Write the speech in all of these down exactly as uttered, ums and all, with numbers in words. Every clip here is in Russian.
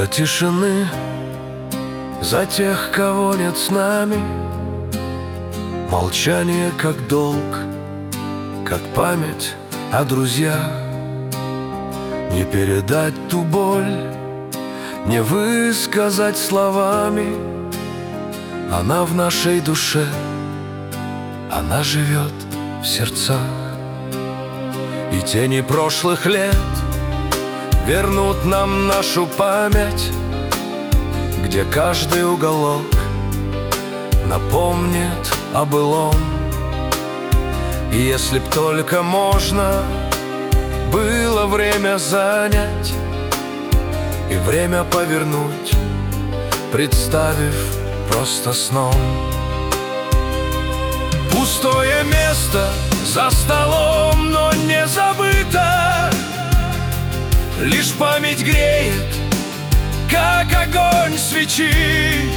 Минута тишины за тех, кого нет с нами. Молчание как долг, как память о друзьях. Не передать ту боль, не высказать словами. Она в нашей душе, она живет в сердцах. И тени прошлых лет вернут нам нашу память, где каждый уголок напомнит о былом. И если б только можно было время занять и время повернуть, представив просто сном. Пустое место за столом, но не забыто. Лишь память греет, как огонь свечи.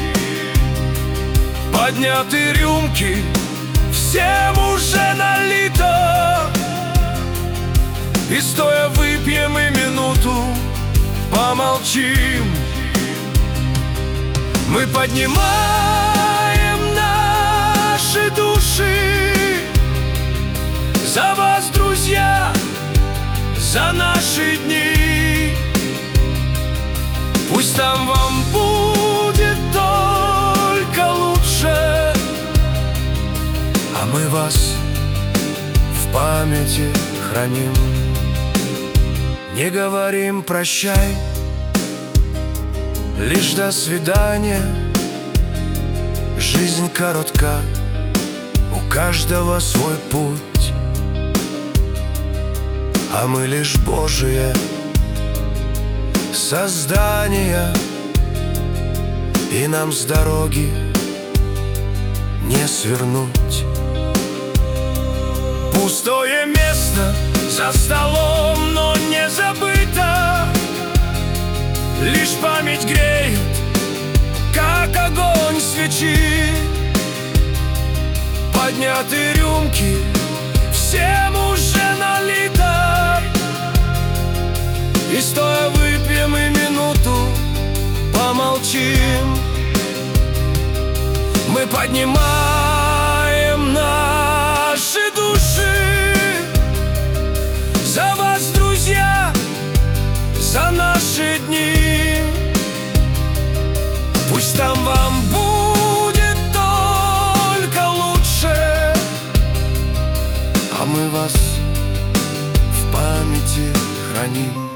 Подняты рюмки, всем уже налито. И стоя выпьем и минуту помолчим. Мы поднимаем наши души за вас, друзья, за наши дни. Пусть там вам будет только лучше, а мы вас в памяти храним. Не говорим прощай, лишь до свидания. Жизнь коротка, у каждого свой путь, а мы лишь Божие создания, и нам с дороги не свернуть. Пустое место за столом, но не забыто. Лишь память греет, как огонь свечи. Подняты рюмки, всем уже налито. И стоя выпьем и минуту помолчим. Мы поднимаем наши души за вас, друзья, за наши дни. Пусть там вам будет только лучше, а мы вас в памяти храним.